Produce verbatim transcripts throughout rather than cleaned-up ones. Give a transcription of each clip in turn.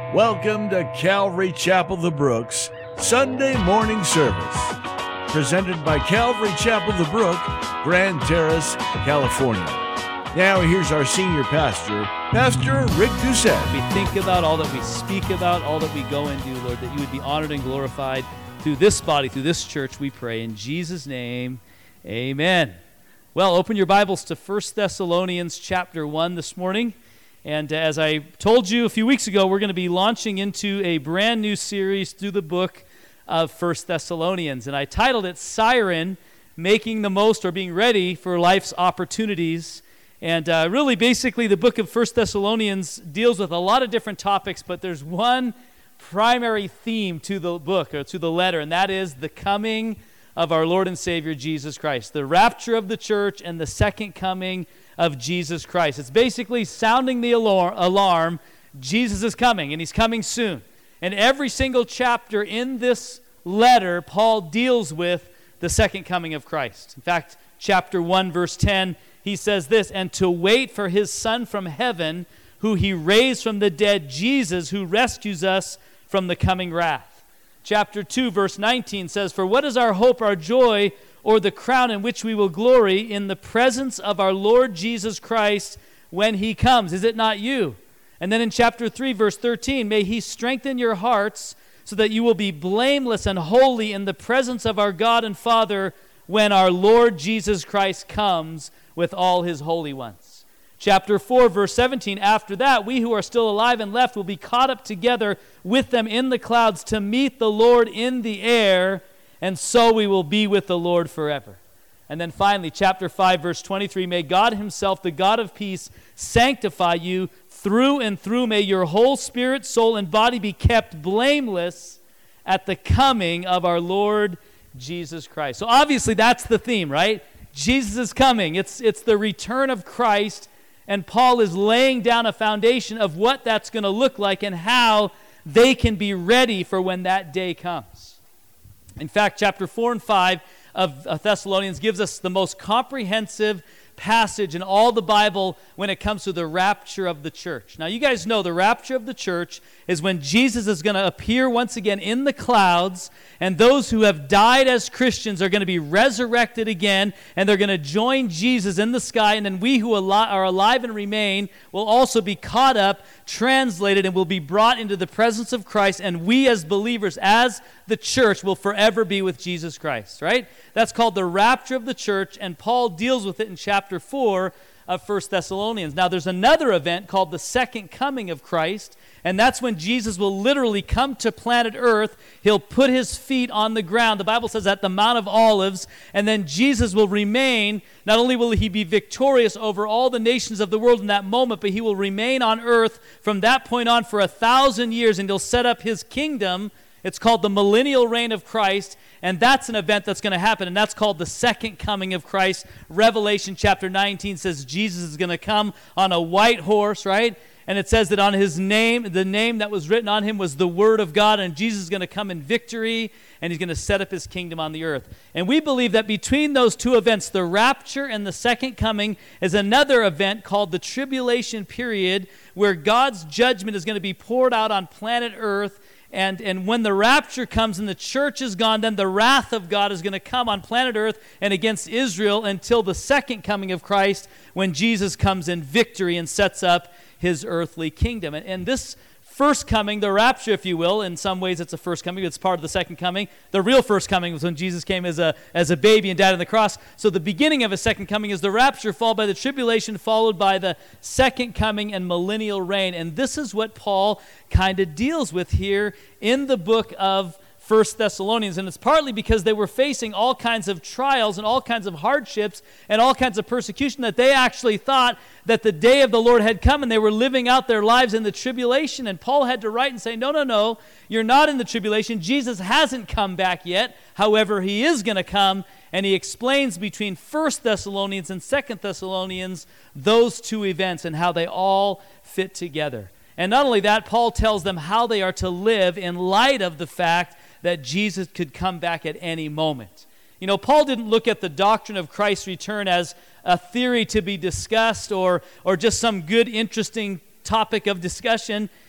Welcome to Calvary Chapel the Brooks Sunday morning service, presented by Calvary Chapel the Brook, Grand Terrace, California. Now here's our senior pastor, Pastor Rick Doucette. We think about all that we speak about, all that we go and do, Lord, that you would be honored and glorified through this body, through this church, we pray. In Jesus' name, amen. Well, open your Bibles to First Thessalonians chapter one this morning. And as I told you a few weeks ago, we're going to be launching into a brand new series through the book of First Thessalonians. And I titled it Siren, Making the Most or Being Ready for Life's Opportunities. And uh, really, basically, the book of First Thessalonians deals with a lot of different topics, but there's one primary theme to the book, or to the letter, and that is the coming of our Lord and Savior, Jesus Christ. The rapture of the church and the second coming of Jesus Christ. It's basically sounding the alarm, alarm, Jesus is coming, and he's coming soon. And every single chapter in this letter, Paul deals with the second coming of Christ. In fact, chapter one, verse ten, he says this, "And to wait for his Son from heaven, who he raised from the dead, Jesus, who rescues us from the coming wrath." Chapter two, verse nineteen says, "For what is our hope, our joy, or the crown in which we will glory in the presence of our Lord Jesus Christ when he comes? Is it not you?" And then in chapter three, verse thirteen, "May he strengthen your hearts so that you will be blameless and holy in the presence of our God and Father when our Lord Jesus Christ comes with all his holy ones." Chapter four, verse seventeen, "After that, we who are still alive and left will be caught up together with them in the clouds to meet the Lord in the air, and so we will be with the Lord forever." And then finally, chapter five, verse twenty-three, "May God himself, the God of peace, sanctify you through and through. May your whole spirit, soul, and body be kept blameless at the coming of our Lord Jesus Christ." So obviously that's the theme, right? Jesus is coming. It's, it's the return of Christ, and Paul is laying down a foundation of what that's going to look like and how they can be ready for when that day comes. In fact, chapter four and five of Thessalonians gives us the most comprehensive passage in all the Bible when it comes to the rapture of the church. Now, you guys know the rapture of the church is when Jesus is going to appear once again in the clouds, and those who have died as Christians are going to be resurrected again, and they're going to join Jesus in the sky, and then we who are alive and remain will also be caught up, translated, and will be brought into the presence of Christ, and we as believers, as the church, will forever be with Jesus Christ, right? That's called the rapture of the church, and Paul deals with it in chapter four of First Thessalonians. Now, there's another event called the second coming of Christ, and that's when Jesus will literally come to planet Earth. He'll put his feet on the ground. The Bible says at the Mount of Olives, and then Jesus will remain. Not only will he be victorious over all the nations of the world in that moment, but he will remain on earth from that point on for a thousand years, and he'll set up his kingdom. It's called the millennial reign of Christ, and that's an event that's going to happen, and that's called the second coming of Christ. Revelation chapter nineteen says Jesus is going to come on a white horse, right? And it says that on his name, the name that was written on him was the Word of God, and Jesus is going to come in victory, and he's going to set up his kingdom on the earth. And we believe that between those two events, the rapture and the second coming, is another event called the tribulation period, where God's judgment is going to be poured out on planet Earth. And, and when the rapture comes and the church is gone, then the wrath of God is going to come on planet Earth and against Israel until the second coming of Christ, when Jesus comes in victory and sets up his earthly kingdom. And, and this first coming, the rapture, if you will, in some ways it's a first coming, it's part of the second coming. The real first coming was when Jesus came as a as a baby and died on the cross. So the beginning of his second coming is the rapture, followed by the tribulation, followed by the second coming and millennial reign. And this is what Paul kind of deals with here in the book of First Thessalonians, and it's partly because they were facing all kinds of trials and all kinds of hardships and all kinds of persecution that they actually thought that the day of the Lord had come, and they were living out their lives in the tribulation. And Paul had to write and say, no, no, no, you're not in the tribulation. Jesus hasn't come back yet. However, he is going to come, and he explains between First Thessalonians and Second Thessalonians those two events and how they all fit together. And not only that, Paul tells them how they are to live in light of the fact that Jesus could come back at any moment. You know, Paul didn't look at the doctrine of Christ's return as a theory to be discussed or, or just some good, interesting topic of discussion.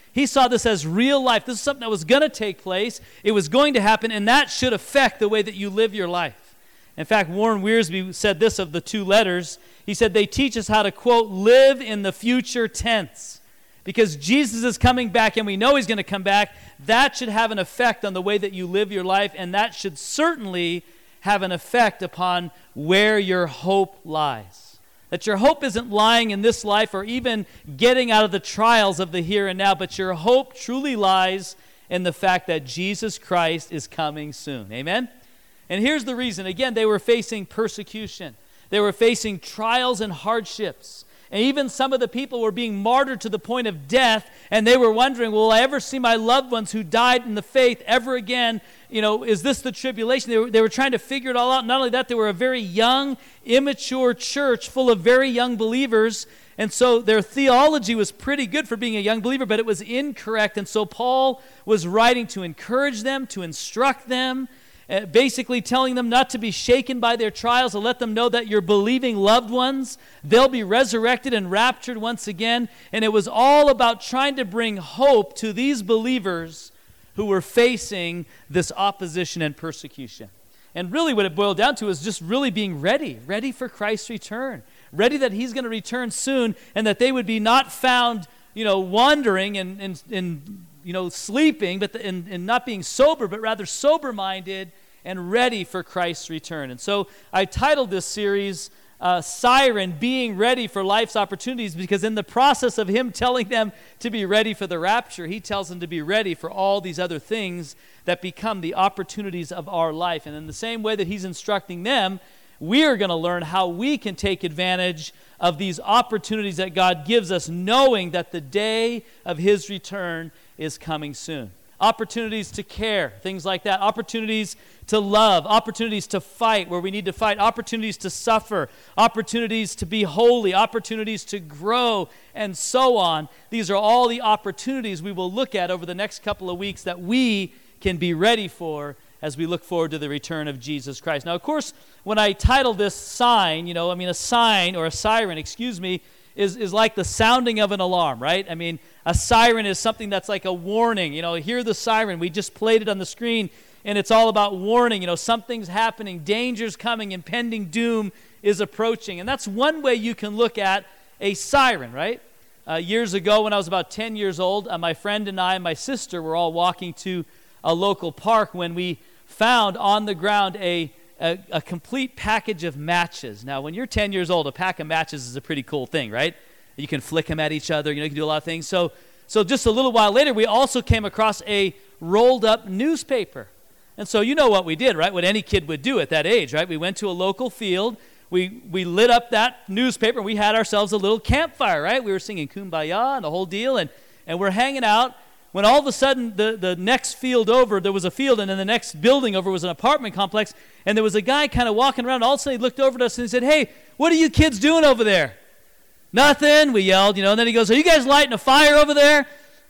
He saw this as real life. This is something that was going to take place. It was going to happen, and that should affect the way that you live your life. In fact, Warren Wiersbe said this of the two letters. He said they teach us how to, quote, live in the future tense. Because Jesus is coming back, and we know he's going to come back. That should have an effect on the way that you live your life, and that should certainly have an effect upon where your hope lies. That your hope isn't lying in this life or even getting out of the trials of the here and now, but your hope truly lies in the fact that Jesus Christ is coming soon. Amen? And here's the reason. Again, they were facing persecution. They were facing trials and hardships. And even some of the people were being martyred to the point of death, and they were wondering, will I ever see my loved ones who died in the faith ever again? You know, is this the tribulation? They were, they were trying to figure it all out. Not only that, they were a very young, immature church full of very young believers, and so their theology was pretty good for being a young believer, but it was incorrect. And so Paul was writing to encourage them, to instruct them, Uh, basically telling them not to be shaken by their trials, to let them know that your believing loved ones, they'll be resurrected and raptured once again. And it was all about trying to bring hope to these believers who were facing this opposition and persecution. And really what it boiled down to is just really being ready, ready for Christ's return, ready that he's going to return soon, and that they would be not found, you know, wandering and, and, and you know, sleeping, but the, and, and not being sober, but rather sober-minded and ready for Christ's return. And so I titled this series, uh, Siren, Being Ready for Life's Opportunities, because in the process of him telling them to be ready for the rapture, he tells them to be ready for all these other things that become the opportunities of our life. And in the same way that he's instructing them, we are going to learn how we can take advantage of these opportunities that God gives us, knowing that the day of his return is coming soon. Opportunities to care, things like that. Opportunities to love, opportunities to fight where we need to fight, opportunities to suffer, opportunities to be holy, opportunities to grow, and so on. These are all the opportunities we will look at over the next couple of weeks that we can be ready for as we look forward to the return of Jesus Christ. Now, of course, when I title this sign, you know, I mean, a sign or a siren, excuse me, is, is like the sounding of an alarm, right? I mean, a siren is something that's like a warning. You know, hear the siren. We just played it on the screen, and it's all about warning. You know, something's happening, danger's coming, impending doom is approaching. And that's one way you can look at a siren, right? Uh, years ago, when I was about ten years old, uh, my friend and I and my sister were all walking to a local park when we found on the ground a, a, a complete package of matches. Now, when you're ten years old, a pack of matches is a pretty cool thing, right? You can flick them at each other. You know, you can do a lot of things. So, so just a little while later, we also came across a rolled-up newspaper. And so you know what we did, right? What any kid would do at that age, right? We went to a local field. We we lit up that newspaper. We had ourselves a little campfire, right? We were singing Kumbaya and the whole deal, and, and we're hanging out. When all of a sudden, the, the next field over, there was a field, and then the next building over was an apartment complex, and there was a guy kind of walking around. All of a sudden, he looked over at us, and he said, "Hey, what are you kids doing over there?" "Nothing," we yelled, you know, and then he goes, "Are you guys lighting a fire over there?"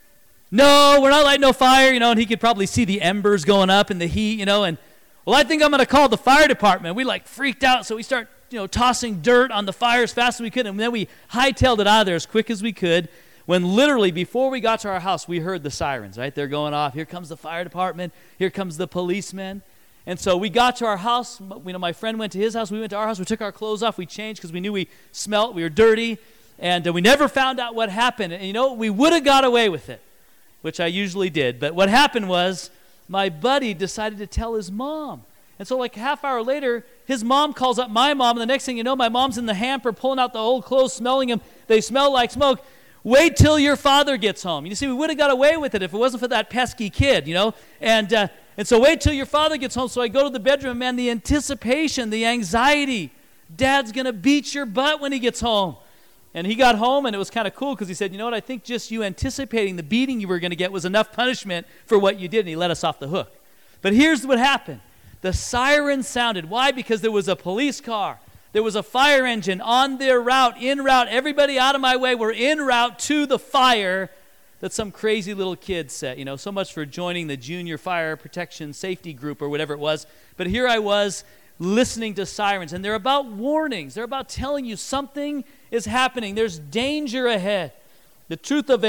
"No, we're not lighting no fire," you know, and he could probably see the embers going up in the heat, you know, and, "Well, I think I'm going to call the fire department." We, like, freaked out, so we start, you know, tossing dirt on the fire as fast as we could, and then we hightailed it out of there as quick as we could, when literally before we got to our house, we heard the sirens, right? They're going off. Here comes the fire department. Here comes the policeman. And so we got to our house. You know, my friend went to his house. We went to our house. We took our clothes off. We changed because we knew we smelled. We were dirty. And uh, we never found out what happened. And, you know, we would have got away with it, which I usually did. But what happened was my buddy decided to tell his mom. And so like a half hour later, his mom calls up my mom. And the next thing you know, my mom's in the hamper pulling out the old clothes, smelling them. They smell like smoke. "Wait till your father gets home." You see, we would have got away with it if it wasn't for that pesky kid, you know. And uh, and so wait till your father gets home. So I go to the bedroom, and man, the anticipation, the anxiety. Dad's going to beat your butt when he gets home. And he got home, and it was kind of cool because he said, "You know what, I think just you anticipating the beating you were going to get was enough punishment for what you did," and he let us off the hook. But here's what happened. The siren sounded. Why? Because there was a police car. There was a fire engine on their route, en route. Everybody out of my way were en route to the fire that some crazy little kid set. You know, so much for joining the Junior Fire Protection Safety Group or whatever it was. But here I was listening to sirens, and they're about warnings. They're about telling you something is happening. There's danger ahead. The truth of a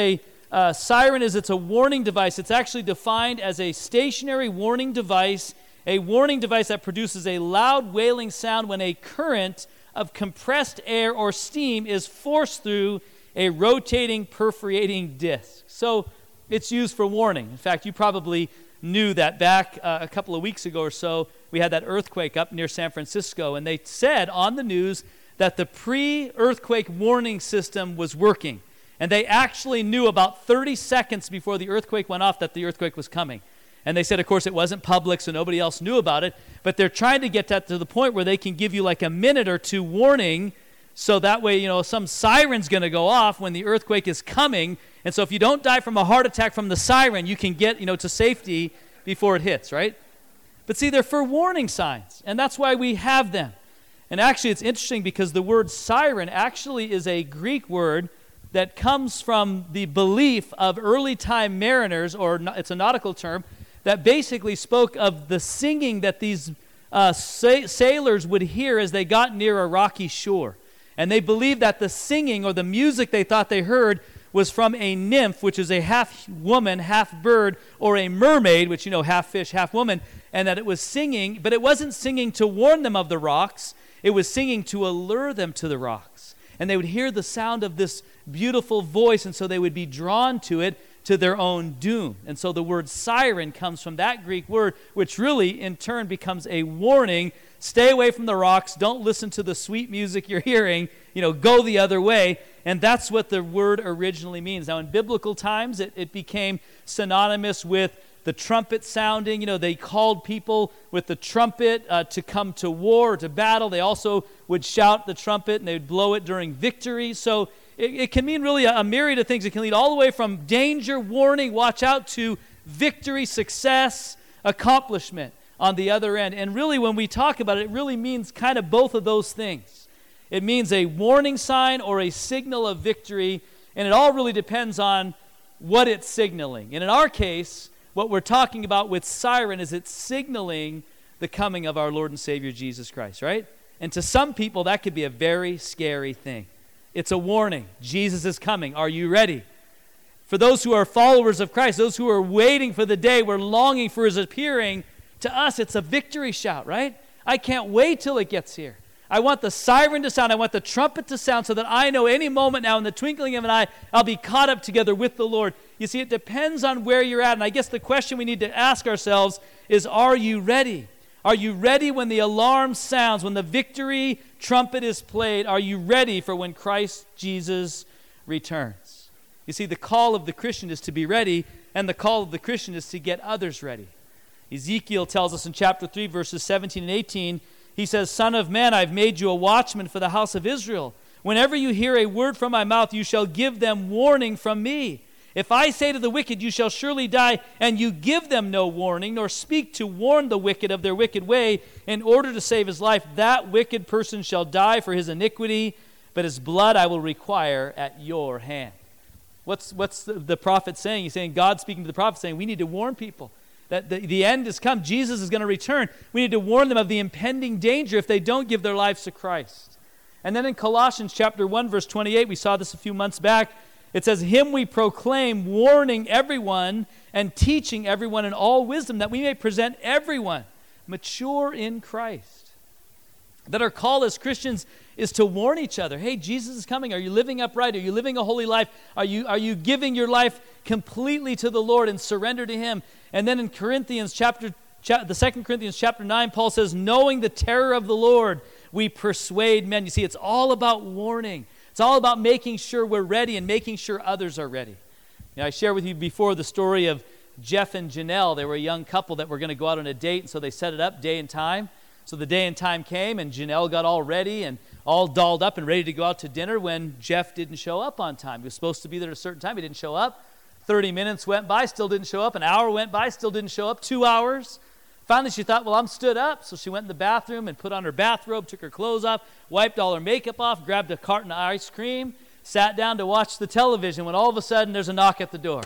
uh, siren is it's a warning device. It's actually defined as a stationary warning device, a warning device that produces a loud wailing sound when a current of compressed air or steam is forced through a rotating perforating disc. So it's used for warning. In fact, you probably knew that back uh, a couple of weeks ago or so, we had that earthquake up near San Francisco, and they said on the news that the pre-earthquake warning system was working. And they actually knew about thirty seconds before the earthquake went off that the earthquake was coming. And they said, of course, it wasn't public, so nobody else knew about it, but they're trying to get that to the point where they can give you like a minute or two warning, so that way, you know, some siren's going to go off when the earthquake is coming. And so if you don't die from a heart attack from the siren, you can get, you know, to safety before it hits, right? But see, they're for warning signs, and that's why we have them. And actually, it's interesting because the word siren actually is a Greek word that comes from the belief of early time mariners, or it's a nautical term, that basically spoke of the singing that these uh, sa- sailors would hear as they got near a rocky shore. And they believed that the singing or the music they thought they heard was from a nymph, which is a half woman, half bird, or a mermaid, which, you know, half fish, half woman, and that it was singing, but it wasn't singing to warn them of the rocks. It was singing to allure them to the rocks. And they would hear the sound of this beautiful voice, and so they would be drawn to it, to their own doom. And so the word siren comes from that Greek word, which really in turn becomes a warning. Stay away from the rocks. Don't listen to the sweet music you're hearing. You know, go the other way. And that's what the word originally means. Now, in biblical times, it, it became synonymous with the trumpet sounding. You know, they called people with the trumpet uh, to come to war, to battle. They also would shout the trumpet, and they would blow it during victory. So it, it can mean really a, a myriad of things. It can lead all the way from danger, warning, watch out, to victory, success, accomplishment on the other end. And really, when we talk about it, it really means kind of both of those things. It means a warning sign or a signal of victory, and it all really depends on what it's signaling. And in our case, what we're talking about with siren is it's signaling the coming of our Lord and Savior Jesus Christ, right? And to some people, that could be a very scary thing. It's a warning. Jesus is coming. Are you ready? For those who are followers of Christ, those who are waiting for the day, we're longing for his appearing, to us, it's a victory shout, right? I can't wait till it gets here. I want the siren to sound. I want the trumpet to sound so that I know any moment now, in the twinkling of an eye, I'll be caught up together with the Lord. You see, it depends on where you're at. And I guess the question we need to ask ourselves is, are you ready? Are you ready when the alarm sounds, when the victory trumpet is played? Are you ready for when Christ Jesus returns? You see, the call of the Christian is to be ready, and the call of the Christian is to get others ready. Ezekiel tells us in chapter three, verses seventeen and eighteen, he says, Son of man, I've made you a watchman for the house of Israel. Whenever you hear a word from my mouth, you shall give them warning from me. If I say to the wicked, you shall surely die, and you give them no warning, nor speak to warn the wicked of their wicked way in order to save his life, that wicked person shall die for his iniquity, but his blood I will require at your hand. What's, what's the, the prophet saying? He's saying, God speaking to the prophet, saying, we need to warn people that the, the end has come. Jesus is going to return. We need to warn them of the impending danger if they don't give their lives to Christ. And then in Colossians chapter one, verse twenty-eight, we saw this a few months back. It says, him we proclaim, warning everyone and teaching everyone in all wisdom, that we may present everyone mature in Christ. That our call as Christians is to warn each other. Hey, Jesus is coming. Are you living upright? Are you living a holy life? Are you, are you giving your life completely to the Lord and surrender to him? And then in Corinthians chapter, cha- the Second Corinthians chapter nine, Paul says, knowing the terror of the Lord, we persuade men. You see, it's all about warning. It's all about making sure we're ready and making sure others are ready. You know, I shared with you before the story of Jeff and Janelle. They were a young couple that were going to go out on a date, and so they set it up day and time. So the day and time came, and Janelle got all ready and all dolled up and ready to go out to dinner when Jeff didn't show up on time. He was supposed to be there at a certain time. He didn't show up. thirty minutes went by, still didn't show up. An hour went by, still didn't show up. Two hours. Finally, she thought, well, I'm stood up. So she went in the bathroom and put on her bathrobe, took her clothes off, wiped all her makeup off, grabbed a carton of ice cream, sat down to watch the television, when all of a sudden there's a knock at the door.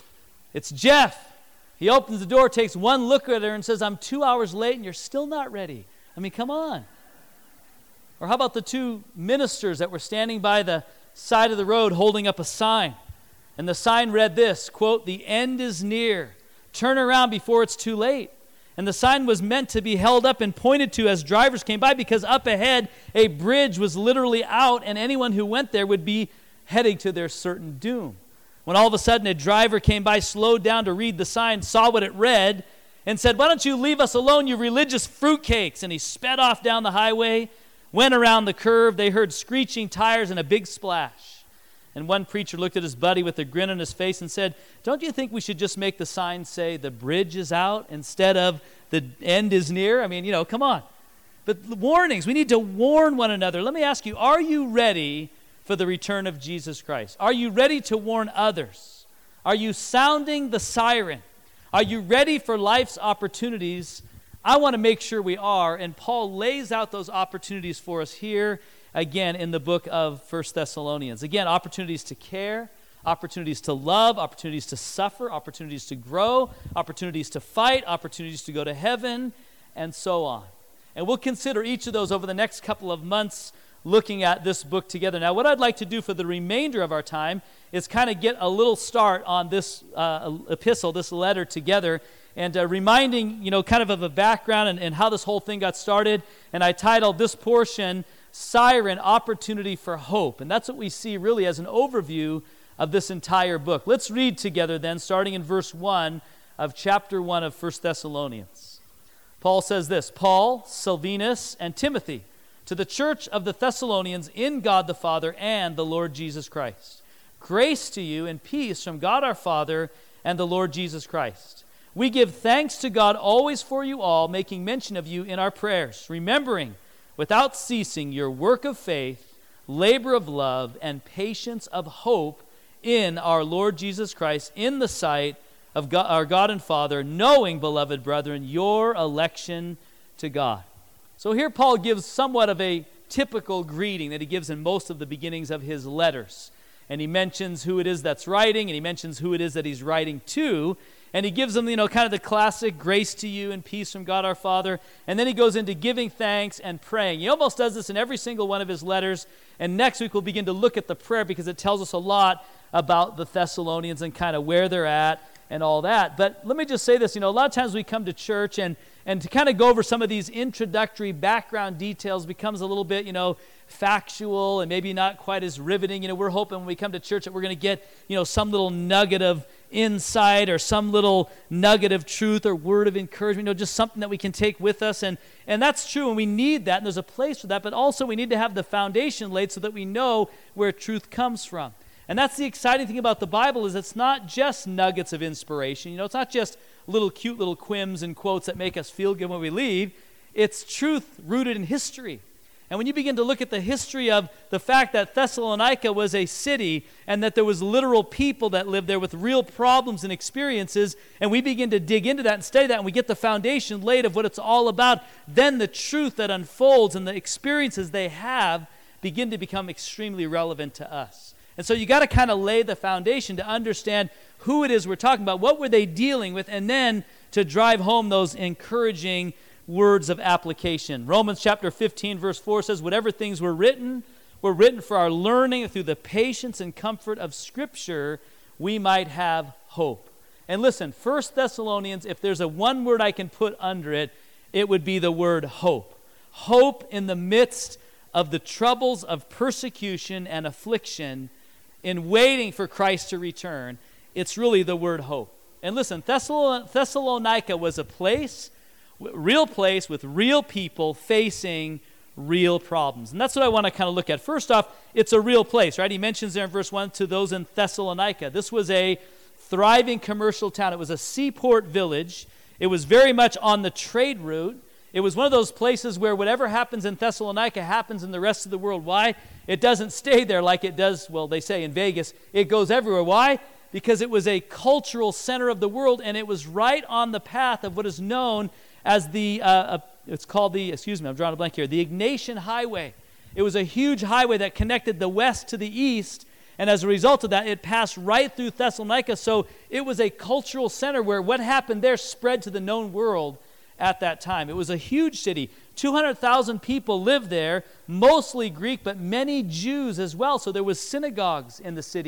It's Jeff. He opens the door, takes one look at her, and says, I'm two hours late and you're still not ready. I mean, come on. Or how about the two ministers that were standing by the side of the road holding up a sign? And the sign read this, quote, "The end is near. Turn around before it's too late." And the sign was meant to be held up and pointed to as drivers came by, because up ahead a bridge was literally out, and anyone who went there would be heading to their certain doom. When all of a sudden a driver came by, slowed down to read the sign, saw what it read, and said, "Why don't you leave us alone, you religious fruitcakes?" And he sped off down the highway, went around the curve. They heard screeching tires and a big splash. And one preacher looked at his buddy with a grin on his face and said, "Don't you think we should just make the sign say the bridge is out instead of the end is near?" I mean, you know, come on. But warnings, we need to warn one another. Let me ask you, are you ready for the return of Jesus Christ? Are you ready to warn others? Are you sounding the siren? Are you ready for life's opportunities? I want to make sure we are, and Paul lays out those opportunities for us here again in the book of First Thessalonians. Again, opportunities to care, opportunities to love, opportunities to suffer, opportunities to grow, opportunities to fight, opportunities to go to heaven, and so on. And we'll consider each of those over the next couple of months, looking at this book together. Now, what I'd like to do for the remainder of our time is kind of get a little start on this uh, epistle, this letter together, and uh, reminding, you know, kind of of a background and, and how this whole thing got started. And I titled this portion, Siren, Opportunity for Hope. And that's what we see really as an overview of this entire book. Let's read together then, starting in verse one of chapter one of First Thessalonians. Paul says this, "Paul, Silvanus, and Timothy, to the church of the Thessalonians in God the Father and the Lord Jesus Christ. Grace to you and peace from God our Father and the Lord Jesus Christ. We give thanks to God always for you all, making mention of you in our prayers, remembering without ceasing your work of faith, labor of love, and patience of hope in our Lord Jesus Christ, in the sight of God, our God and Father, knowing, beloved brethren, your election to God." So here Paul gives somewhat of a typical greeting that he gives in most of the beginnings of his letters. And he mentions who it is that's writing, and he mentions who it is that he's writing to. And he gives them, you know, kind of the classic grace to you and peace from God our Father. And then he goes into giving thanks and praying. He almost does this in every single one of his letters. And next week we'll begin to look at the prayer, because it tells us a lot about the Thessalonians and kind of where they're at and all that. But let me just say this, you know, a lot of times we come to church and and to kind of go over some of these introductory background details becomes a little bit, you know, factual and maybe not quite as riveting. You know, we're hoping when we come to church that we're going to get, you know, some little nugget of insight or some little nugget of truth or word of encouragement, you know, just something that we can take with us. And, and that's true, and we need that, and there's a place for that, but also we need to have the foundation laid so that we know where truth comes from. And that's the exciting thing about the Bible, is it's not just nuggets of inspiration. You know, it's not just little cute little quims and quotes that make us feel good when we leave. It's truth rooted in history. And when you begin to look at the history of the fact that Thessalonica was a city and that there was literal people that lived there with real problems and experiences, and we begin to dig into that and study that, and we get the foundation laid of what it's all about, then the truth that unfolds and the experiences they have begin to become extremely relevant to us. And so you got to kind of lay the foundation to understand who it is we're talking about, what were they dealing with, and then to drive home those encouraging words of application. Romans chapter fifteen verse four says, "Whatever things were written, were written for our learning, through the patience and comfort of Scripture, we might have hope." And listen, First Thessalonians, if there's a one word I can put under it, it would be the word hope. Hope in the midst of the troubles of persecution and affliction, in waiting for Christ to return. It's really the word hope. And listen, Thessalonica was a place, real place with real people facing real problems. And that's what I want to kind of look at. First off, it's a real place, right? He mentions there in verse one, to those in Thessalonica. This was a thriving commercial town. It was a seaport village. It was very much on the trade route. It was one of those places where whatever happens in Thessalonica happens in the rest of the world. Why? It doesn't stay there like it does, well, they say in Vegas. It goes everywhere. Why? Because it was a cultural center of the world, and it was right on the path of what is known as the, uh, uh, it's called the, excuse me, I'm drawing a blank here, the Egnatian Highway. It was a huge highway that connected the west to the east, and as a result of that, it passed right through Thessalonica. So it was a cultural center where what happened there spread to the known world at that time. It was a huge city. two hundred thousand people lived there, mostly Greek, but many Jews as well. So there was synagogues in the city.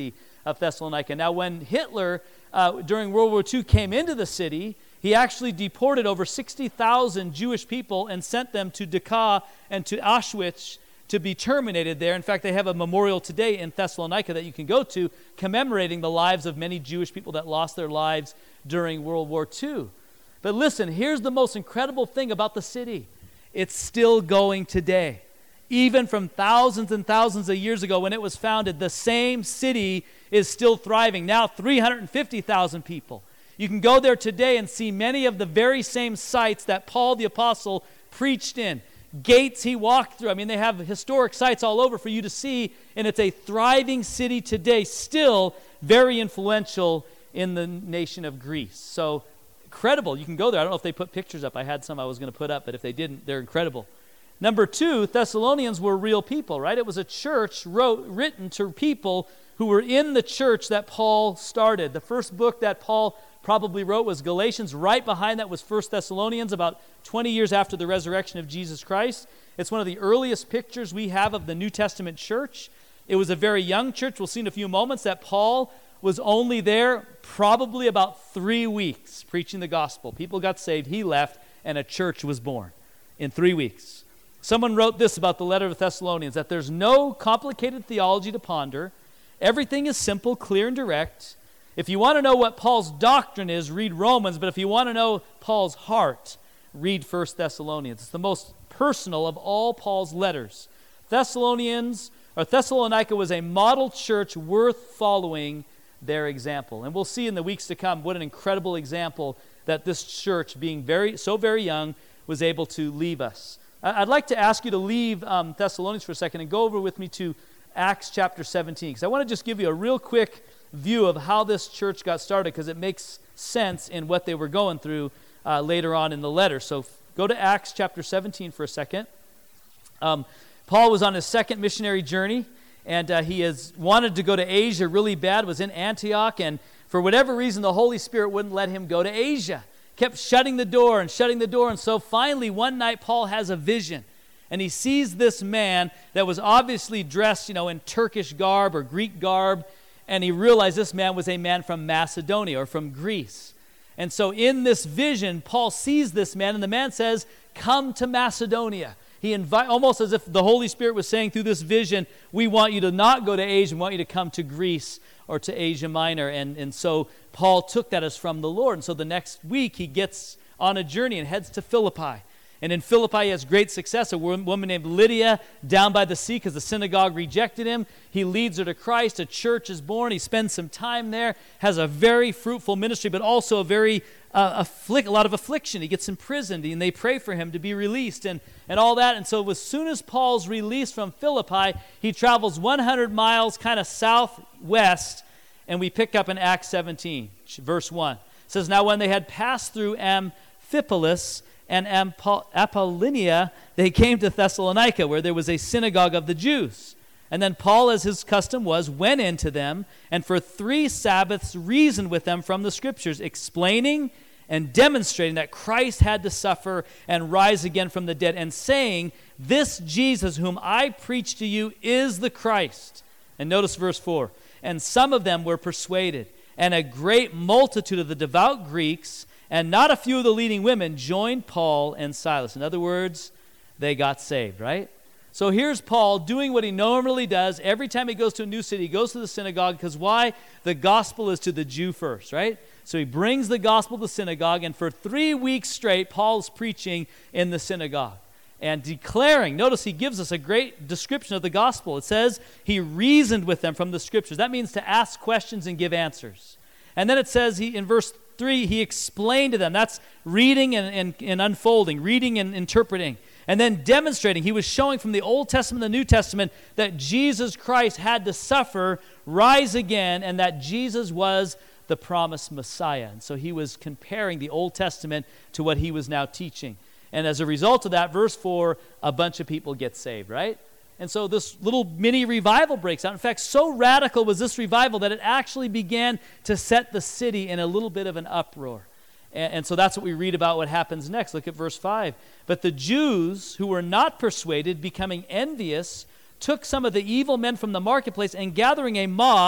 of Thessalonica. Now, when Hitler, uh, during World War Two, came into the city, he actually deported over sixty thousand Jewish people and sent them to Dachau and to Auschwitz to be terminated there. In fact, they have a memorial today in Thessalonica that you can go to commemorating the lives of many Jewish people that lost their lives during World War Two. But listen, here's the most incredible thing about the city. It's still going today. Even from thousands and thousands of years ago when it was founded, the same city is still thriving. Now three hundred fifty thousand people. You can go there today and see many of the very same sites that Paul the Apostle preached in. Gates he walked through. I mean, they have historic sites all over for you to see, and it's a thriving city today, still very influential in the nation of Greece. So incredible. You can go there. I don't know if they put pictures up. I had some I was going to put up, but if they didn't, they're incredible. Number two, Thessalonians were real people, right? It was a church wrote, written to people who were in the church that Paul started. The first book that Paul probably wrote was Galatians. Right behind that was First Thessalonians, about twenty years after the resurrection of Jesus Christ. It's one of the earliest pictures we have of the New Testament church. It was a very young church. We'll see in a few moments that Paul was only there probably about three weeks preaching the gospel. People got saved, he left, and a church was born in three weeks. Someone wrote this about the letter of Thessalonians, that there's no complicated theology to ponder. Everything is simple, clear, and direct. If you want to know what Paul's doctrine is, read Romans, but if you want to know Paul's heart, read First Thessalonians. It's the most personal of all Paul's letters. Thessalonians, or Thessalonica was a model church worth following their example. And we'll see in the weeks to come what an incredible example that this church, being very so very young, was able to leave us. I'd like to ask you to leave um, Thessalonians for a second and go over with me to Acts chapter seventeen, because I want to just give you a real quick view of how this church got started, because it makes sense in what they were going through uh, later on in the letter. So f- go to Acts chapter seventeen for a second. Um, Paul was on his second missionary journey, and uh, he has wanted to go to Asia really bad, was in Antioch, and for whatever reason, the Holy Spirit wouldn't let him go to Asia. Kept shutting the door and shutting the door, and so finally one night Paul has a vision, and he sees this man that was obviously dressed, you know, in Turkish garb or Greek garb, and he realized this man was a man from Macedonia or from Greece. And so in this vision, Paul sees this man, and the man says, "Come to Macedonia." He invite, almost as if the Holy Spirit was saying through this vision, we want you to not go to Asia, we want you to come to Greece or to Asia Minor. And, and so Paul took that as from the Lord. And so the next week he gets on a journey and heads to Philippi. And in Philippi he has great success. A woman named Lydia down by the sea because the synagogue rejected him. He leads her to Christ. A church is born. He spends some time there, has a very fruitful ministry, but also a very uh, afflict, a lot of affliction. He gets imprisoned, and they pray for him to be released and, and all that. And so as soon as Paul's released from Philippi, he travels one hundred miles kind of southwest, and we pick up in Acts seventeen, verse one. It says, "Now when they had passed through Amphipolis and Apollonia, they came to Thessalonica, where there was a synagogue of the Jews. And then Paul, as his custom was, went into them, and for three Sabbaths reasoned with them from the Scriptures, explaining and demonstrating that Christ had to suffer and rise again from the dead, and saying, 'This Jesus whom I preach to you is the Christ.'" And notice verse four. "And some of them were persuaded, and a great multitude of the devout Greeks, and not a few of the leading women, joined Paul and Silas." In other words, they got saved, right? So here's Paul doing what he normally does. Every time he goes to a new city, he goes to the synagogue, because why? The gospel is to the Jew first, right? So he brings the gospel to the synagogue, and for three weeks straight, Paul's preaching in the synagogue and declaring. Notice he gives us a great description of the gospel. It says he reasoned with them from the Scriptures. That means to ask questions and give answers. And then it says he in verse three, he explained to them. That's reading and, and, and unfolding, reading and interpreting. And then demonstrating. He was showing from the Old Testament and the New Testament that Jesus Christ had to suffer, rise again, and that Jesus was the promised Messiah. And so he was comparing the Old Testament to what he was now teaching. And as a result of that, verse four, a bunch of people get saved, right? And so this little mini revival breaks out. In fact, so radical was this revival that it actually began to set the city in a little bit of an uproar. And, and so that's what we read about what happens next. Look at verse five. "But the Jews who were not persuaded, becoming envious, took some of the evil men from the marketplace, and gathering a mob,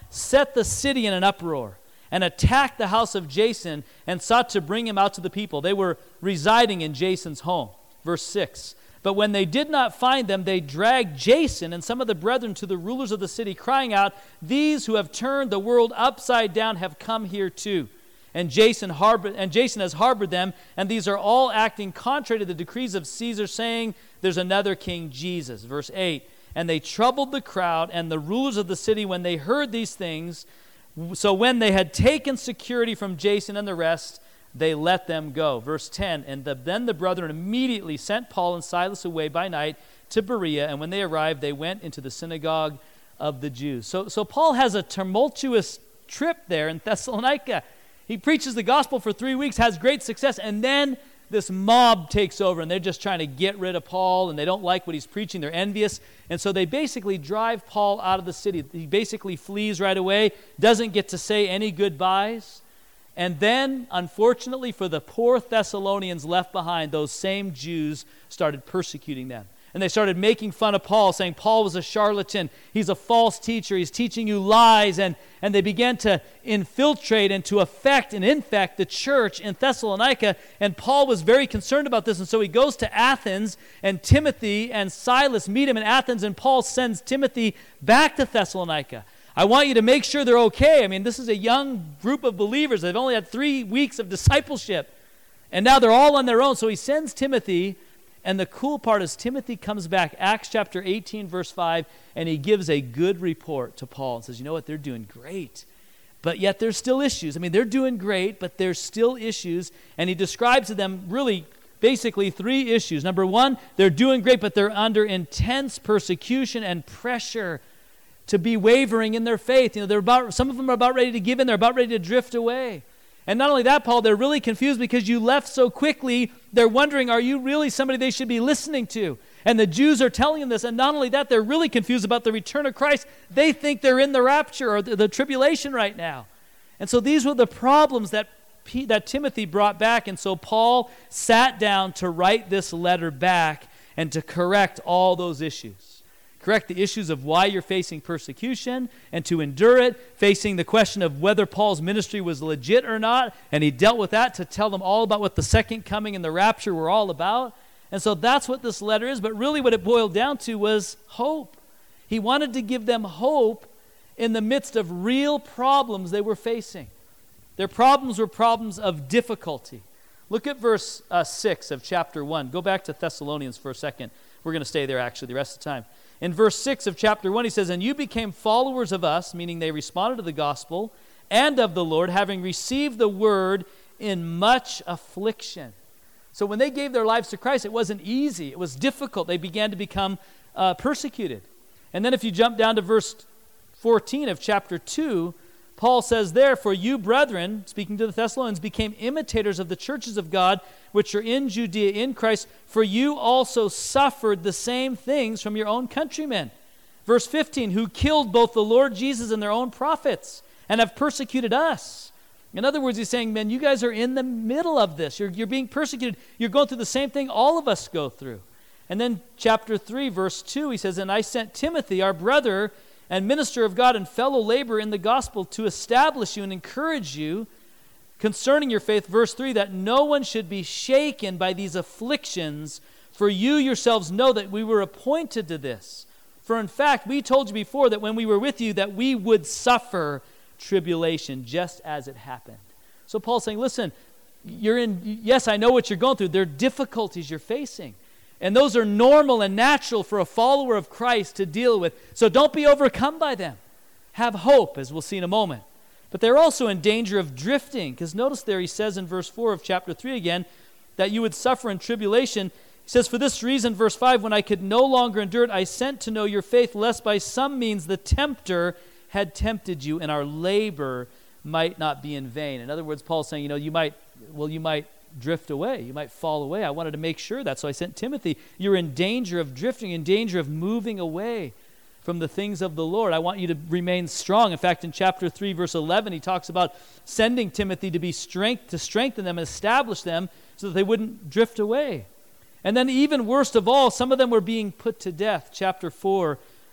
set the city in an uproar and attacked the house of Jason and sought to bring him out to the people. They were residing in Jason's home. Verse six. But when they did not find them, they dragged Jason and some of the brethren to the rulers of the city, crying out, "These who have turned the world upside down have come here too. And Jason harbored, and Jason has harbored them, and these are all acting contrary to the decrees of Caesar, saying, there's another king, Jesus." Verse eight. And they troubled the crowd and the rulers of the city when they heard these things. So when they had taken security from Jason and the rest, they let them go. Verse ten, and the, then the brethren immediately sent Paul and Silas away by night to Berea, and when they arrived, they went into the synagogue of the Jews. So, so Paul has a tumultuous trip there in Thessalonica. He preaches the gospel for three weeks, has great success, and then this mob takes over, and they're just trying to get rid of Paul, and they don't like what he's preaching. They're envious, and so they basically drive Paul out of the city. He basically flees right away, doesn't get to say any goodbyes. And then, unfortunately for the poor Thessalonians left behind, those same Jews started persecuting them. And they started making fun of Paul, saying Paul was a charlatan, he's a false teacher, he's teaching you lies. And, and they began to infiltrate and to affect and infect the church in Thessalonica. And Paul was very concerned about this. And so he goes to Athens, and Timothy and Silas meet him in Athens, and Paul sends Timothy back to Thessalonica. I want you to make sure they're okay. I mean, this is a young group of believers. They've only had three weeks of discipleship, and now they're all on their own. So he sends Timothy, and the cool part is Timothy comes back, Acts chapter eighteen, verse five, and he gives a good report to Paul and says, you know what, they're doing great, but yet there's still issues. I mean, they're doing great, but there's still issues, and he describes to them really basically three issues. Number one, they're doing great, but they're under intense persecution and pressure to be wavering in their faith. You know, they're about, some of them are about ready to give in. They're about ready to drift away. And not only that, Paul, they're really confused because you left so quickly. They're wondering, are you really somebody they should be listening to? And the Jews are telling them this. And not only that, they're really confused about the return of Christ. They think they're in the rapture or the, the tribulation right now. And so these were the problems that, P, that Timothy brought back. And so Paul sat down to write this letter back and to correct all those issues. Correct the issues of why you're facing persecution and to endure it, facing the question of whether Paul's ministry was legit or not, and he dealt with that to tell them all about what the second coming and the rapture were all about. And so that's what this letter is, but really what it boiled down to was hope. He wanted to give them hope in the midst of real problems they were facing. Their problems were problems of difficulty. Look at verse uh, six of chapter one. Go back to Thessalonians for a second. We're going to stay there actually the rest of the time. In verse six of chapter one, he says, and you became followers of us, meaning they responded to the gospel, and of the Lord, having received the word in much affliction. So when they gave their lives to Christ, it wasn't easy. It was difficult. They began to become uh, persecuted. And then if you jump down to verse fourteen of chapter two, Paul says there, for you, brethren, speaking to the Thessalonians, became imitators of the churches of God, which are in Judea in Christ, for you also suffered the same things from your own countrymen. Verse fifteen, who killed both the Lord Jesus and their own prophets, and have persecuted us. In other words, he's saying, man, you guys are in the middle of this. You're, you're being persecuted. You're going through the same thing all of us go through. And then chapter three, verse two, he says, and I sent Timothy, our brother, and minister of God and fellow laborer in the gospel, to establish you and encourage you concerning your faith. Verse three, that no one should be shaken by these afflictions, for you yourselves know that we were appointed to this. For in fact, we told you before that when we were with you that we would suffer tribulation just as it happened. So Paul's saying, listen, you're in, yes, I know what you're going through. There are difficulties you're facing. And those are normal and natural for a follower of Christ to deal with. So don't be overcome by them. Have hope, as we'll see in a moment. But they're also in danger of drifting, because notice there he says in verse four of chapter three again, that you would suffer in tribulation. He says, for this reason, verse five, when I could no longer endure it, I sent to know your faith, lest by some means the tempter had tempted you, and our labor might not be in vain. In other words, Paul's saying, you know, you might, well, you might drift away. You might fall away. I wanted to make sure that. So I sent Timothy. You're in danger of drifting, in danger of moving away from the things of the Lord. I want you to remain strong. In fact, in chapter three, verse eleven, he talks about sending Timothy to be strength, to strengthen them, establish them so that they wouldn't drift away. And then even worst of all, some of them were being put to death. Chapter four,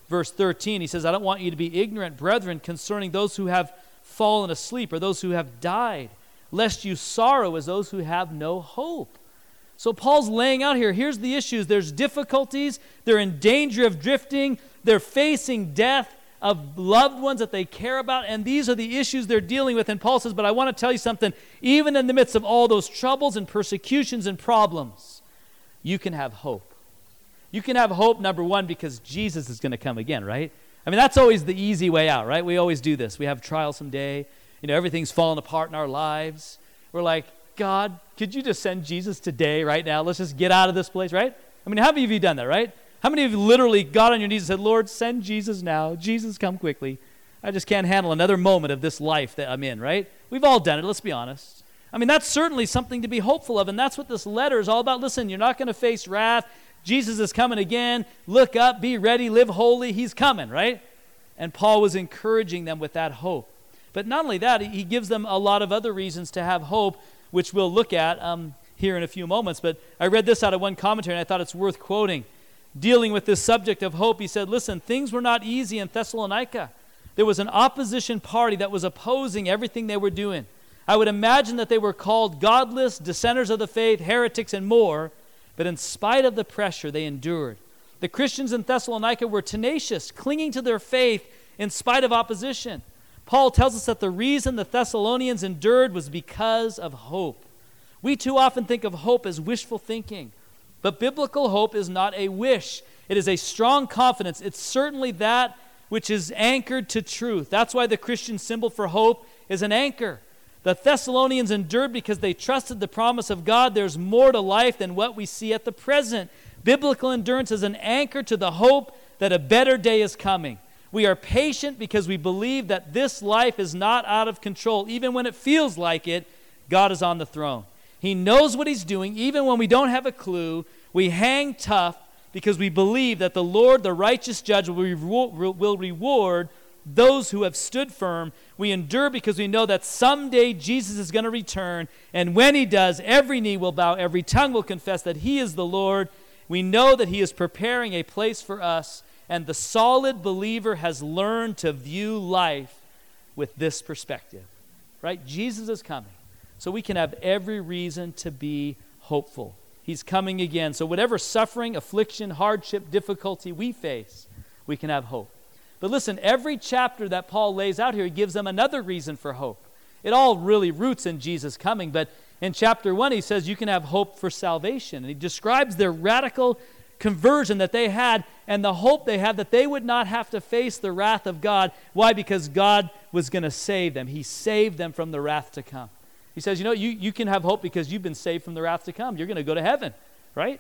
verse thirteen. He says, I don't want you to be ignorant, brethren, concerning those who have fallen asleep or those who have died, lest you sorrow as those who have no hope. So Paul's laying out here, here's the issues. There's difficulties. They're in danger of drifting. They're facing death of loved ones that they care about, and these are the issues they're dealing with. And Paul says, but I want to tell you something, even in the midst of all those troubles and persecutions and problems, you can have hope. You can have hope, number one, because Jesus is going to come again, right? I mean, that's always the easy way out, right? We always do this. We have trial someday. You know, everything's falling apart in our lives. We're like, God, could you just send Jesus today, right now? Let's just get out of this place, right? I mean, how many of you have done that, right? How many of you literally got on your knees and said, Lord, send Jesus now. Jesus, come quickly. I just can't handle another moment of this life that I'm in, right? We've all done it, let's be honest. I mean, that's certainly something to be hopeful of, and that's what this letter is all about. Listen, you're not going to face wrath. Jesus is coming again. Look up, be ready, live holy. He's coming, right? And Paul was encouraging them with that hope. But not only that, he gives them a lot of other reasons to have hope, which we'll look at um, here in a few moments. But I read this out of one commentary, and I thought it's worth quoting. Dealing with this subject of hope, he said, listen, things were not easy in Thessalonica. There was an opposition party that was opposing everything they were doing. I would imagine that they were called godless, dissenters of the faith, heretics, and more. But in spite of the pressure, they endured. The Christians in Thessalonica were tenacious, clinging to their faith in spite of opposition. Paul tells us that the reason the Thessalonians endured was because of hope. We too often think of hope as wishful thinking. But biblical hope is not a wish. It is a strong confidence. It's certainly that which is anchored to truth. That's why the Christian symbol for hope is an anchor. The Thessalonians endured because they trusted the promise of God. There's more to life than what we see at the present. Biblical endurance is an anchor to the hope that a better day is coming. We are patient because we believe that this life is not out of control. Even when it feels like it, God is on the throne. He knows what he's doing, even when we don't have a clue. We hang tough because we believe that the Lord, the righteous judge, will reward, will reward those who have stood firm. We endure because we know that someday Jesus is going to return, and when he does, every knee will bow, every tongue will confess that he is the Lord. We know that he is preparing a place for us, and the solid believer has learned to view life with this perspective, right? Jesus is coming. So we can have every reason to be hopeful. He's coming again. So whatever suffering, affliction, hardship, difficulty we face, we can have hope. But listen, every chapter that Paul lays out here, he gives them another reason for hope. It all really roots in Jesus coming. But in chapter one, he says you can have hope for salvation. And he describes their radical conversion that they had and the hope they had that they would not have to face the wrath of God. Why? Because God was going to save them. He saved them from the wrath to come. He says, you know, you, you can have hope because you've been saved from the wrath to come. You're going to go to heaven, right?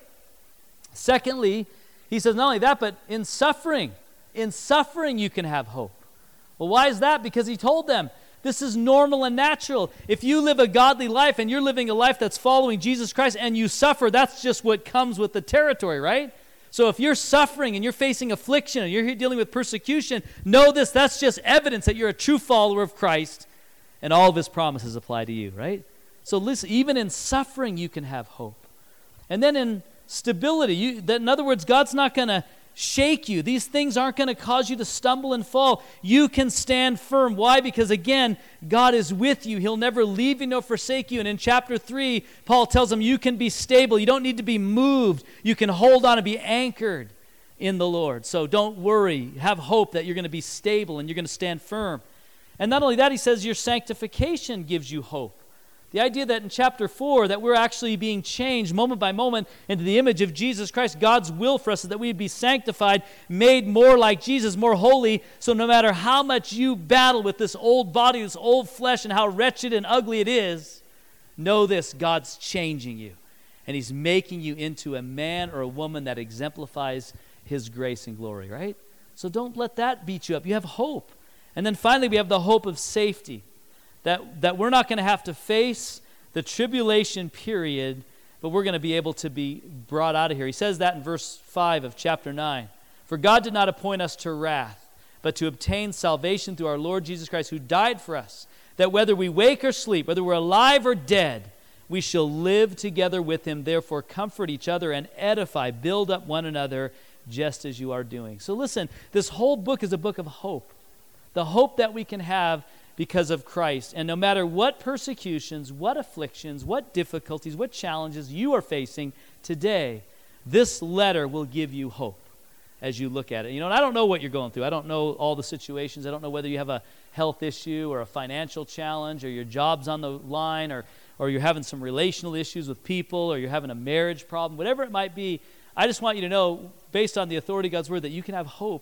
Secondly, he says not only that, but in suffering, in suffering you can have hope. Well, why is that? Because he told them, this is normal and natural. If you live a godly life and you're living a life that's following Jesus Christ and you suffer, that's just what comes with the territory, right? So if you're suffering and you're facing affliction and you're dealing with persecution, know this, that's just evidence that you're a true follower of Christ. And all of his promises apply to you, right? So listen, even in suffering, you can have hope. And then in stability, you, that in other words, God's not going to shake you. These things aren't going to cause you to stumble and fall. You can stand firm. Why? Because again, God is with you. He'll never leave you nor forsake you. And in chapter three, Paul tells them you can be stable. You don't need to be moved. You can hold on and be anchored in the Lord. So don't worry. Have hope that you're going to be stable and you're going to stand firm. And not only that, he says your sanctification gives you hope. The idea that in chapter four that we're actually being changed moment by moment into the image of Jesus Christ. God's will for us is that we'd be sanctified, made more like Jesus, more holy. So no matter how much you battle with this old body, this old flesh, and how wretched and ugly it is, know this, God's changing you. And he's making you into a man or a woman that exemplifies his grace and glory, right? So don't let that beat you up. You have hope. And then finally, we have the hope of safety, that, that we're not going to have to face the tribulation period, but we're going to be able to be brought out of here. He says that in verse five of chapter nine. For God did not appoint us to wrath, but to obtain salvation through our Lord Jesus Christ, who died for us, that whether we wake or sleep, whether we're alive or dead, we shall live together with him. Therefore, comfort each other and edify, build up one another just as you are doing. So listen, this whole book is a book of hope. The hope that we can have because of Christ. And no matter what persecutions, what afflictions, what difficulties, what challenges you are facing today, this letter will give you hope as you look at it. You know, and I don't know what you're going through. I don't know all the situations. I don't know whether you have a health issue or a financial challenge or your job's on the line or, or you're having some relational issues with people or you're having a marriage problem, whatever it might be. I just want you to know, based on the authority of God's word, that you can have hope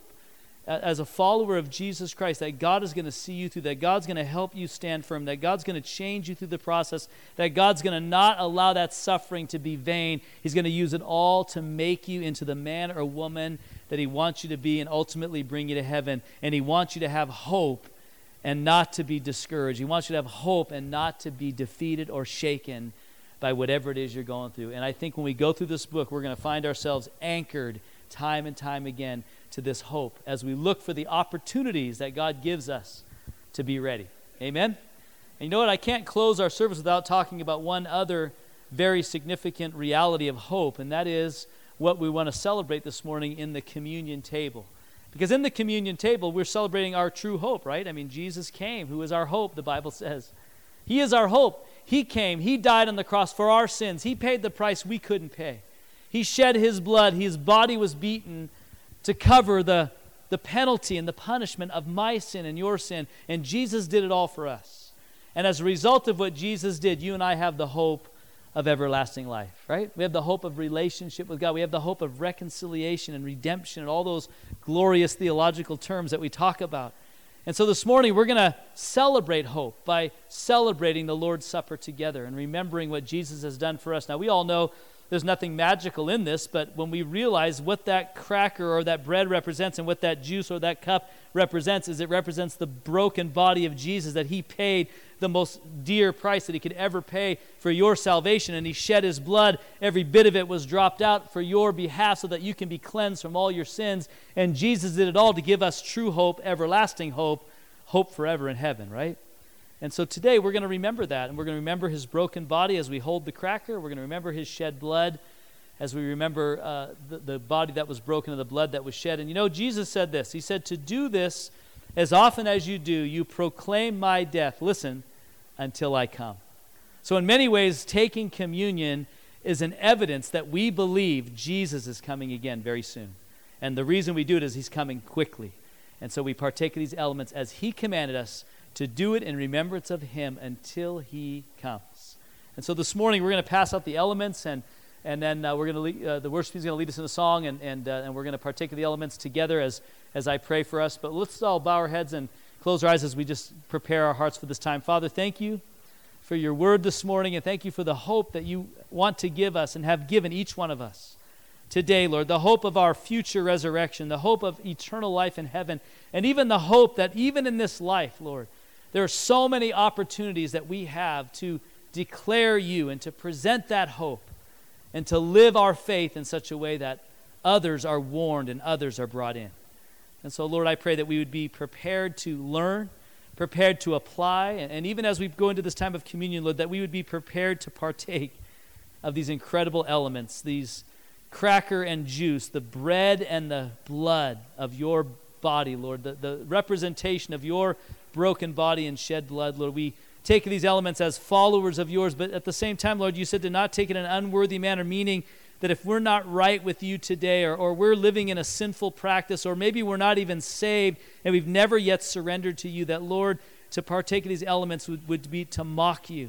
as a follower of Jesus Christ, that God is going to see you through, that God's going to help you stand firm, that God's going to change you through the process, that God's going to not allow that suffering to be vain. He's going to use it all to make you into the man or woman that he wants you to be and ultimately bring you to heaven. And he wants you to have hope and not to be discouraged. He wants you to have hope and not to be defeated or shaken by whatever it is you're going through. And I think when we go through this book, we're going to find ourselves anchored time and time again to this hope as we look for the opportunities that God gives us to be ready. Amen? And you know what? I can't close our service without talking about one other very significant reality of hope, and that is what we want to celebrate this morning in the communion table. Because in the communion table, we're celebrating our true hope, right? I mean, Jesus came, who is our hope, the Bible says. He is our hope. He came. He died on the cross for our sins. He paid the price we couldn't pay. He shed his blood. His body was beaten to cover the, the penalty and the punishment of my sin and your sin. And Jesus did it all for us. And as a result of what Jesus did, you and I have the hope of everlasting life, right? We have the hope of relationship with God. We have the hope of reconciliation and redemption and all those glorious theological terms that we talk about. And so this morning we're going to celebrate hope by celebrating the Lord's Supper together and remembering what Jesus has done for us. Now we all know there's nothing magical in this, but when we realize what that cracker or that bread represents and what that juice or that cup represents, is it represents the broken body of Jesus, that he paid the most dear price that he could ever pay for your salvation, and he shed his blood. Every bit of it was dropped out for your behalf so that you can be cleansed from all your sins, and Jesus did it all to give us true hope, everlasting hope, hope forever in heaven, right? And so today we're going to remember that, and we're going to remember his broken body as we hold the cracker. We're going to remember his shed blood as we remember uh, the, the body that was broken and the blood that was shed. And you know, Jesus said this. He said, to do this as often as you do, you proclaim my death, listen, until I come. So in many ways, taking communion is an evidence that we believe Jesus is coming again very soon. And the reason we do it is he's coming quickly. And so we partake of these elements as he commanded us to do it in remembrance of him until he comes. And so this morning we're going to pass out the elements, and and then uh, we're going to uh, the worship team is going to lead us in a song, and and uh, and we're going to partake of the elements together as as I pray for us. But let's all bow our heads and close our eyes as we just prepare our hearts for this time. Father, thank you for your word this morning, and thank you for the hope that you want to give us and have given each one of us today, Lord, the hope of our future resurrection, the hope of eternal life in heaven, and even the hope that even in this life, Lord, there are so many opportunities that we have to declare you and to present that hope and to live our faith in such a way that others are warned and others are brought in. And so, Lord, I pray that we would be prepared to learn, prepared to apply, and, and even as we go into this time of communion, Lord, that we would be prepared to partake of these incredible elements, these cracker and juice, the bread and the blood of your body, Lord, the, the representation of your broken body and shed blood, Lord. We take these elements as followers of yours, but at the same time, Lord, you said to not take it in an unworthy manner, meaning that if we're not right with you today, or, or we're living in a sinful practice, or maybe we're not even saved and we've never yet surrendered to you, that, Lord, to partake of these elements would, would be to mock you.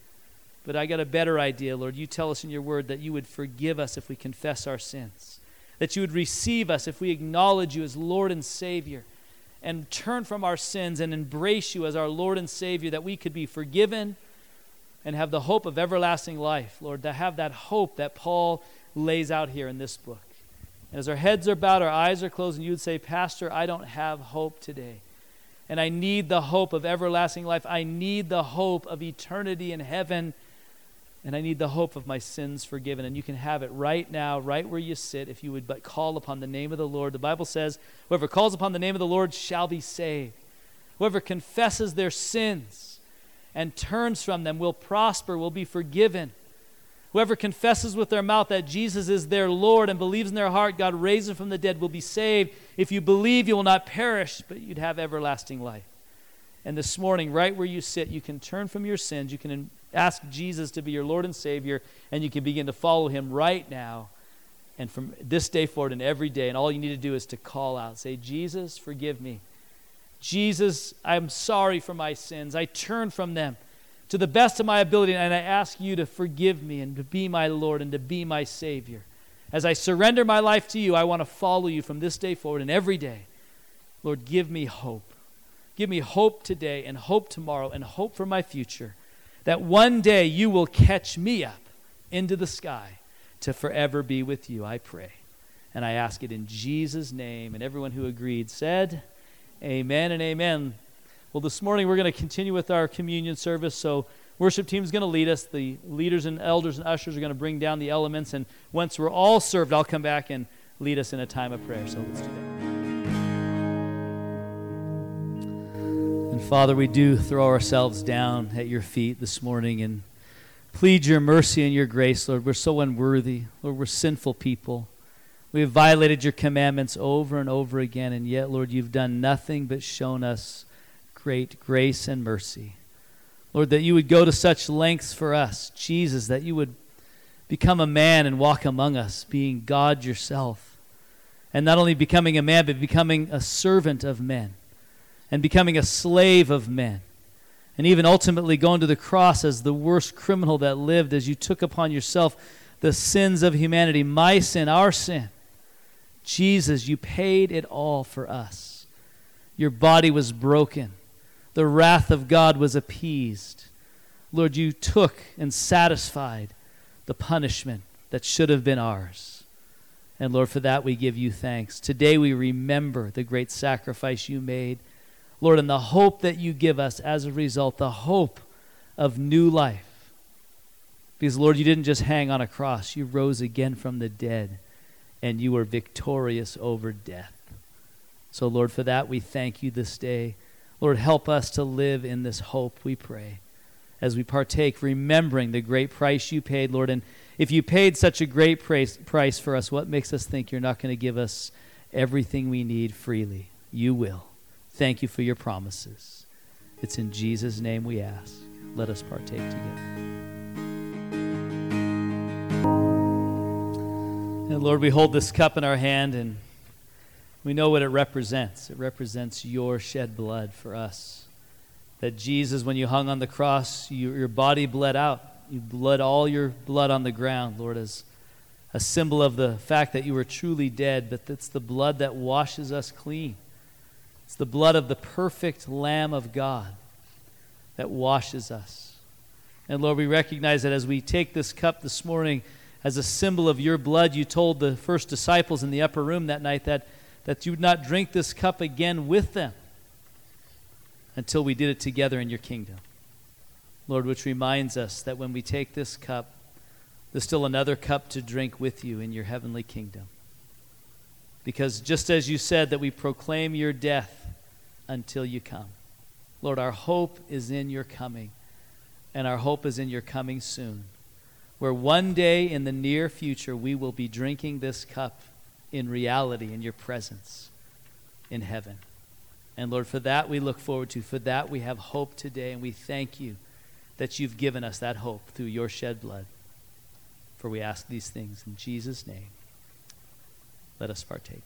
But I got a better idea, Lord. You tell us in your word that you would forgive us if we confess our sins, that you would receive us if we acknowledge you as Lord and Savior, and turn from our sins and embrace you as our Lord and Savior, that we could be forgiven and have the hope of everlasting life, Lord, to have that hope that Paul lays out here in this book. And as our heads are bowed, our eyes are closed, and you would say, Pastor, I don't have hope today. And I need the hope of everlasting life. I need the hope of eternity in heaven. And I need the hope of my sins forgiven. And you can have it right now, right where you sit, if you would but call upon the name of the Lord. The Bible says, whoever calls upon the name of the Lord shall be saved. Whoever confesses their sins and turns from them will prosper, will be forgiven. Whoever confesses with their mouth that Jesus is their Lord and believes in their heart God raised him from the dead will be saved. If you believe, you will not perish, but you'd have everlasting life. And this morning, right where you sit, you can turn from your sins. You can ask Jesus to be your Lord and Savior, and you can begin to follow him right now. And from this day forward and every day, and all you need to do is to call out. Say, Jesus, forgive me. Jesus, I'm sorry for my sins. I turn from them to the best of my ability, and I ask you to forgive me and to be my Lord and to be my Savior. As I surrender my life to you, I want to follow you from this day forward and every day. Lord, give me hope. Give me hope today and hope tomorrow and hope for my future, that one day you will catch me up into the sky to forever be with you, I pray. And I ask it in Jesus' name. And everyone who agreed said, amen and amen. Well, this morning we're going to continue with our communion service. So worship team is going to lead us. The leaders and elders and ushers are going to bring down the elements. And once we're all served, I'll come back and lead us in a time of prayer. So let's do that. And Father, we do throw ourselves down at your feet this morning and plead your mercy and your grace, Lord. We're so unworthy. Lord, we're sinful people. We have violated your commandments over and over again, and yet, Lord, you've done nothing but shown us great grace and mercy. Lord, that you would go to such lengths for us, Jesus, that you would become a man and walk among us, being God yourself. And not only becoming a man, but becoming a servant of men and becoming a slave of men. And even ultimately going to the cross as the worst criminal that lived, as you took upon yourself the sins of humanity, my sin, our sin. Jesus, you paid it all for us. Your body was broken. The wrath of God was appeased. Lord, you took and satisfied the punishment that should have been ours. And Lord, for that we give you thanks. Today we remember the great sacrifice you made, Lord, and the hope that you give us as a result, the hope of new life. Because, Lord, you didn't just hang on a cross. You rose again from the dead, and you were victorious over death. So, Lord, for that we thank you this day. Lord, help us to live in this hope, we pray, as we partake, remembering the great price you paid, Lord. And if you paid such a great price, price for us, what makes us think you're not going to give us everything we need freely? You will. Thank you for your promises. It's in Jesus' name we ask. Let us partake together. And Lord, we hold this cup in our hand and we know what it represents. It represents your shed blood for us. That Jesus, when you hung on the cross, you, your body bled out. You bled all your blood on the ground, Lord, as a symbol of the fact that you were truly dead, but it's the blood that washes us clean. It's the blood of the perfect Lamb of God that washes us. And Lord, we recognize that as we take this cup this morning as a symbol of your blood, you told the first disciples in the upper room that night that, that you would not drink this cup again with them until we did it together in your kingdom. Lord, which reminds us that when we take this cup, there's still another cup to drink with you in your heavenly kingdom. Because just as you said that we proclaim your death until you come. Lord, our hope is in your coming, and our hope is in your coming soon, where one day in the near future we will be drinking this cup in reality in your presence in heaven. And Lord, for that we look forward to. For that we have hope today, and we thank you that you've given us that hope through your shed blood. For we ask these things in Jesus' name. Let us partake.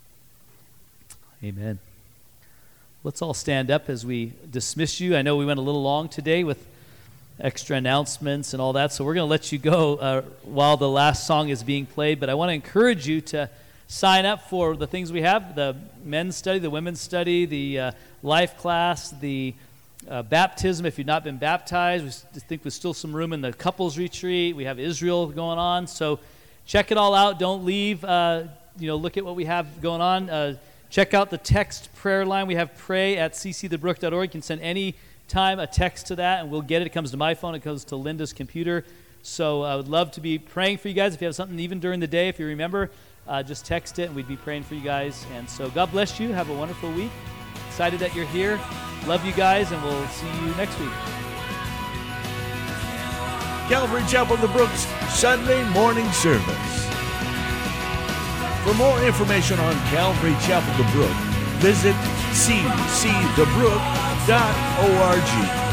Amen. Let's all stand up as we dismiss you. I know we went a little long today with extra announcements and all that, so we're going to let you go uh, while the last song is being played. But I want to encourage you to sign up for the things we have, the men's study, the women's study, the uh, life class, the uh, baptism if you've not been baptized. We think there's still some room in the couples retreat. We have Israel going on, so check it all out. Don't leave. Uh, You know, look at what we have going on. Uh, check out the text prayer line. We have pray at c c the brook dot org. You can send any time a text to that, and we'll get it. It comes to my phone. It goes to Linda's computer. So I would love to be praying for you guys. If you have something even during the day, if you remember, uh, just text it, and we'd be praying for you guys. And so God bless you. Have a wonderful week. Excited that you're here. Love you guys, and we'll see you next week. Calvary Chapel the Brooks Sunday morning service. For more information on Calvary Chapel the Brook, visit c c the brook dot org.